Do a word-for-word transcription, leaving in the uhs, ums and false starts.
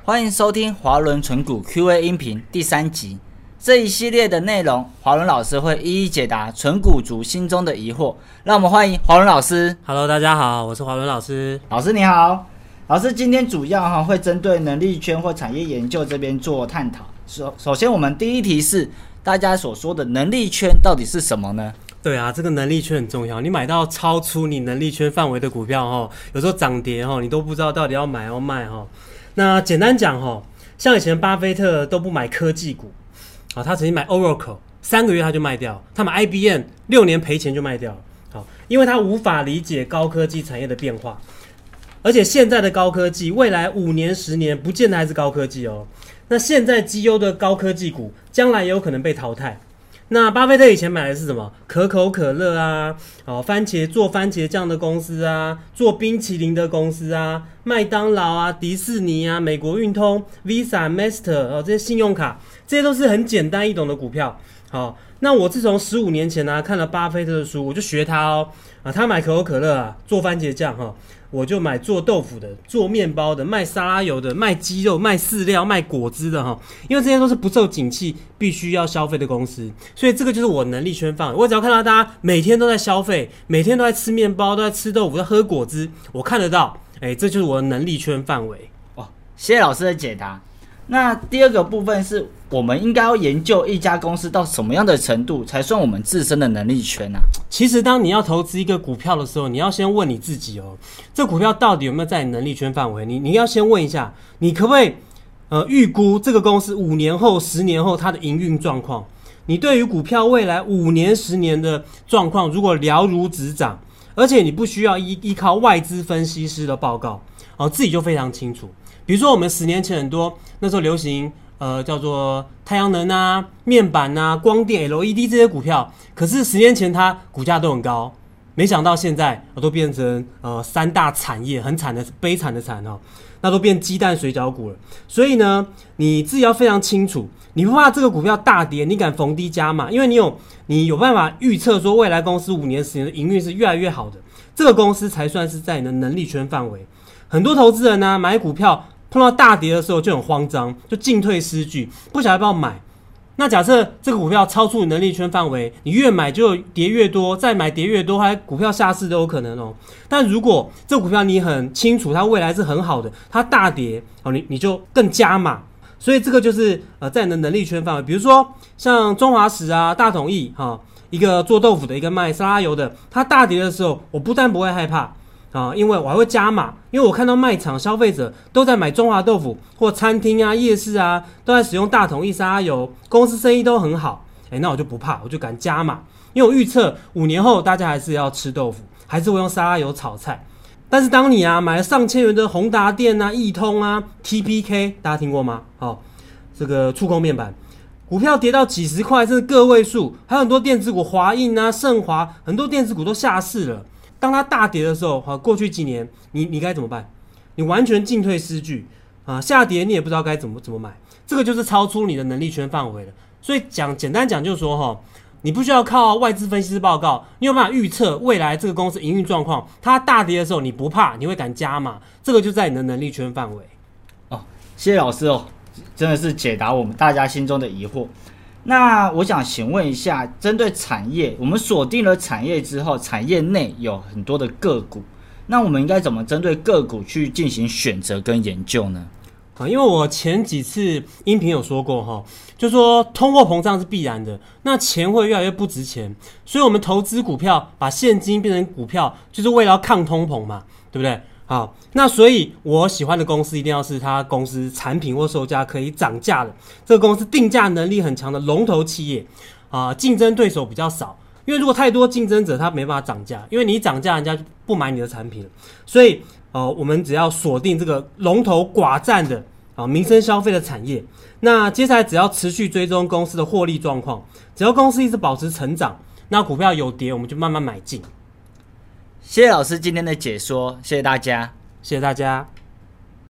欢迎收听华伦存股 Q A 音频第三集。这一系列的内容，华伦老师会一一解答存股族心中的疑惑。让我们欢迎华伦老师。 Hello， 大家好，我是华伦老师。 老师你好。老师今天主要会针对能力圈或产业研究这边做探讨。首首先，我们第一题是大家所说的能力圈到底是什么呢？ 对啊，这个能力圈很重要。你买到超出你能力圈范围的股票，哦，有时候涨跌，哦，你都不知道到底要买要卖，哦。那简单讲，哦，像以前巴菲特都不买科技股，哦，他曾经买 Oracle， 三个月他就卖掉；他买 I B M， 六年赔钱就卖掉了，哦，因为他无法理解高科技产业的变化。而且现在的高科技，未来五年、十年不见得还是高科技哦。那现在绩优的高科技股，将来也有可能被淘汰。那巴菲特以前买的是什么？可口可乐啊，哦，番茄做番茄酱的公司啊，做冰淇淋的公司啊，麦当劳啊，迪士尼啊，美国运通、Visa、Master 哦，这些信用卡，这些都是很简单易懂的股票。好，哦，那我自从十五年前呢，啊，看了巴菲特的书，我就学他哦。啊，他买可口可乐啊，做番茄酱哈，哦，我就买做豆腐的、做面包的、卖沙拉油的、卖鸡肉、卖饲料、卖果汁的哈，因为这些都是不受景气必须要消费的公司，所以这个就是我能力圈范围。我只要看到大家每天都在消费，每天都在吃面包、都在吃豆腐、在喝果汁，我看得到，哎，这就是我的能力圈范围。 哦，谢谢老师的解答。那第二个部分是我们应该要研究一家公司到什么样的程度才算我们自身的能力圈啊？ 其实当你要投资一个股票的时候，你要先问你自己哦，这股票到底有没有在你能力圈范围？你你要先问一下，你可不可以呃预估这个公司五年后、十年后它的营运状况？你对于股票未来五年、十年的状况，如果了如指掌，而且你不需要依依靠外资分析师的报告，哦，自己就非常清楚。比如说我们十年前很多那时候流行呃叫做太阳能啊、面板啊、光电 L E D 这些股票，可是十年前它股价都很高，没想到现在都变成呃三大产业，很惨的悲惨的惨哦，那都变鸡蛋水饺股了。所以呢，你自己要非常清楚，你不怕这个股票大跌，你敢逢低加码，因为你有你有办法预测说未来公司五年、十年的营运是越来越好的，这个公司才算是在你的能力圈范围。很多投资人呢，买股票碰到大跌的时候就很慌张，就进退失据，不晓得要不要买。那假设这个股票超出你能力圈范围，你越买就跌越多，再买跌越多，还股票下市都有可能哦。但如果这个股票你很清楚它未来是很好的，它大跌哦，你你就更加码。所以这个就是呃在你的能力圈范围。比如说像中华食啊、大统益哈，一个做豆腐的，一个卖沙拉油的，它大跌的时候，我不但不会害怕。啊，因为我还会加码，因为我看到卖场消费者都在买中华豆腐，或餐厅啊、夜市啊都在使用大统益沙拉油，公司生意都很好，哎，那我就不怕，我就敢加码，因为我预测五年后大家还是要吃豆腐，还是会用沙拉油炒菜。但是当你啊买了上千元的宏达电啊、易通啊、T P K， 大家听过吗？哦，这个触控面板。股票跌到几十块，甚至个位数，还有很多电子股，华映啊、盛华，很多电子股都下市了。当它大跌的时候，过去几年你你该怎么办？你完全进退失据啊！下跌你也不知道该怎么怎么买，这个就是超出你的能力圈范围了。所以讲简单讲就是说哈，你不需要靠外资分析师报告，你有办法预测未来这个公司营运状况。它大跌的时候你不怕，你会敢加码，这个就在你的能力圈范围。 哦，谢谢老师哦，真的是解答我们大家心中的疑惑。那我想请问一下，针对产业，我们锁定了产业之后，产业内有很多的个股，那我们应该怎么针对个股去进行选择跟研究呢？ 啊，因为我前几次音频有说过哈，就说通货膨胀是必然的，那钱会越来越不值钱，所以我们投资股票，把现金变成股票，就是为了要抗通膨嘛，对不对？好，那所以我喜欢的公司一定要是它公司产品或售价可以涨价的，这个公司定价能力很强的龙头企业啊，竞争对手比较少。因为如果太多竞争者，他没办法涨价，因为你涨价，人家就不买你的产品了。所以，呃，我们只要锁定这个龙头寡占的啊民生消费的产业。那接下来只要持续追踪公司的获利状况，只要公司一直保持成长，那股票有跌，我们就慢慢买进。 谢谢老师今天的解说，谢谢大家， 谢谢大家。